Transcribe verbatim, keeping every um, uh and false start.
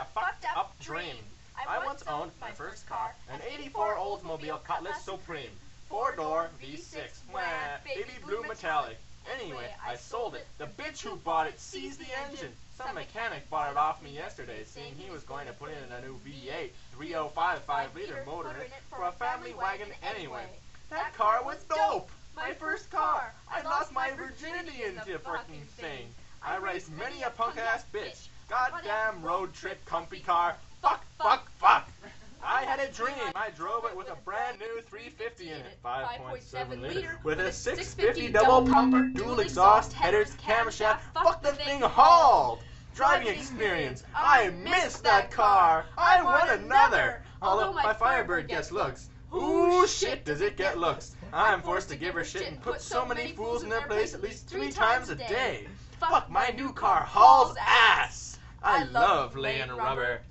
a fucked up dream. I once owned my first car, an eighty-four Oldsmobile Cutlass Supreme. Four-door V six, mwah, baby blue metallic. Anyway, I sold it. The bitch who bought it seized the engine. Some mechanic bought it off me yesterday, saying he was going to put in a new V eight, three oh five five-liter motor in it for a family wagon anyway. That car was dope! My first car! I lost my virginity in the fucking thing. I raced many a punk-ass bitch. Goddamn road trip comfy car. Fuck, fuck, fuck! I had a dream. I drove it with a brand new three fifty in it, five point seven liter, with a six fifty double pumper, dual exhaust, headers, camshaft. Fuck the thing hauled! Driving experience. I missed that car. I want another. Although my Firebird gets looks. Ooh, shit, does it get looks. I'm forced to give her shit and put so many fools in their place at least three times a day. Fuck, my new car hauls ass. I love laying rubber.